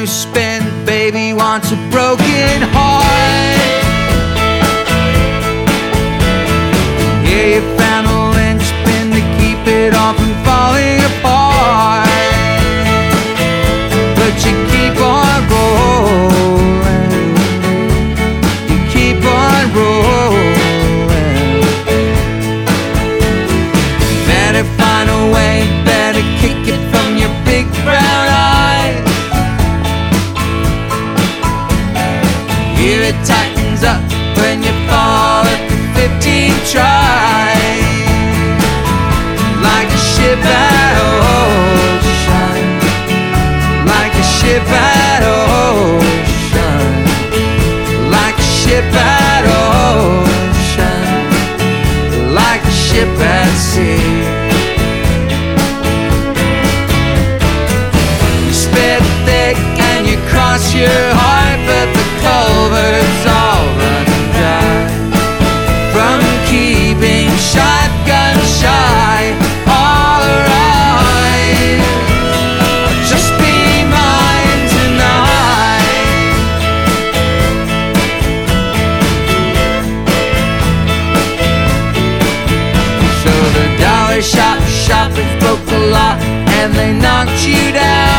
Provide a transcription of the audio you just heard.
you spend, baby wants a broken heart. Yeah, you found a linchpin to keep it all from falling apart, but you keep on rolling, you keep on rolling. Better find a way, better kick it from your big brown eyes. Here it tightens up when you fall at the 15th try, like a ship at ocean, like a ship at ocean, like a ship at ocean, like a ship at sea. You spit thick and you cross your heart, but the culvert's all running dry from keeping shotgun shy. All right, just be mine tonight. So the dollar shoppers broke the law and they knocked you down.